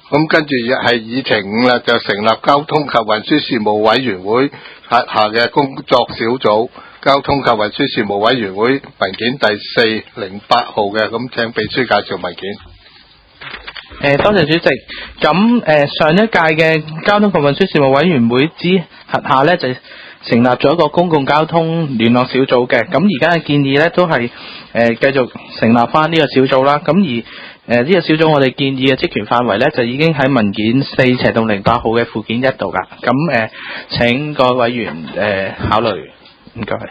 咁跟住係議程5啦，就成立交通及運輸事務委員會轄下嘅工作小組，交通及運輸事務委員會文件第408號嘅，咁請秘書介紹文件。 多謝主席。咁上一屆嘅交通及運輸事務委員會之轄下咧就成立咗一個公共交通聯絡小組嘅。咁而家嘅建議咧都係繼續成立翻呢個小組啦。咁而呢個小組我哋建議嘅職權範圍咧就已經喺文件4/08號嘅附件1度噶。咁請各位委員考慮。唔該。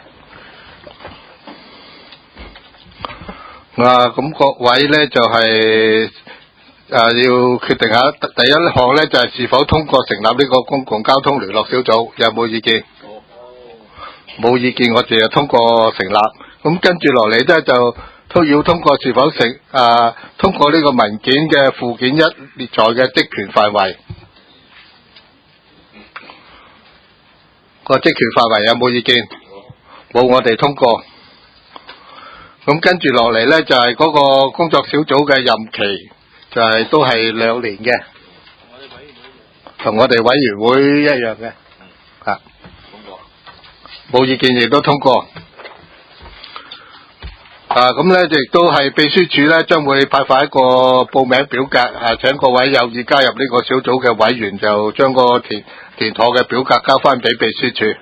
咁各位咧就係要決定下第一項咧就係是否通過成立呢個公共交通聯絡小組，有冇意見？冇意見，我哋就通過成立。咁跟住落嚟咧就都要通過是否通過呢個文件嘅附件1列在嘅職權範圍。個職權範圍有冇意見？冇，我哋通過。咁跟住落嚟咧就係嗰個工作小組嘅任期就係都係2年嘅，同我哋委員會一樣嘅。通過。冇意見亦都通過。咁咧亦都係秘書處咧將會派發一個報名表格，請各位有意加入呢個小組嘅委員就將個填妥嘅表格交翻俾秘書處。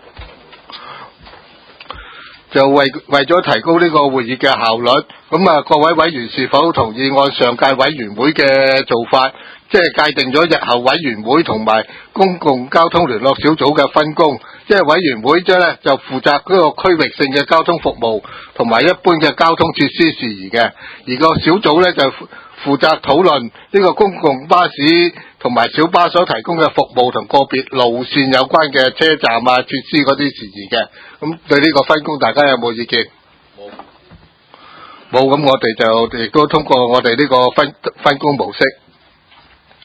就為咗提高呢個會議嘅效率，咁各位委員是否同意按上屆委員會嘅做法，即係界定咗日後委員會同埋公共交通聯絡小組嘅分工？即係委員會咧就負責嗰個區域性嘅交通服務同埋一般嘅交通設施事宜嘅，而個小組咧就負責討論呢個公共巴士同埋小巴所提供嘅服務同個別路線有關嘅車站設施嗰啲事宜嘅。咁對呢個分工大家有冇意見？冇，咁我哋就亦都通過我哋呢個分工模式。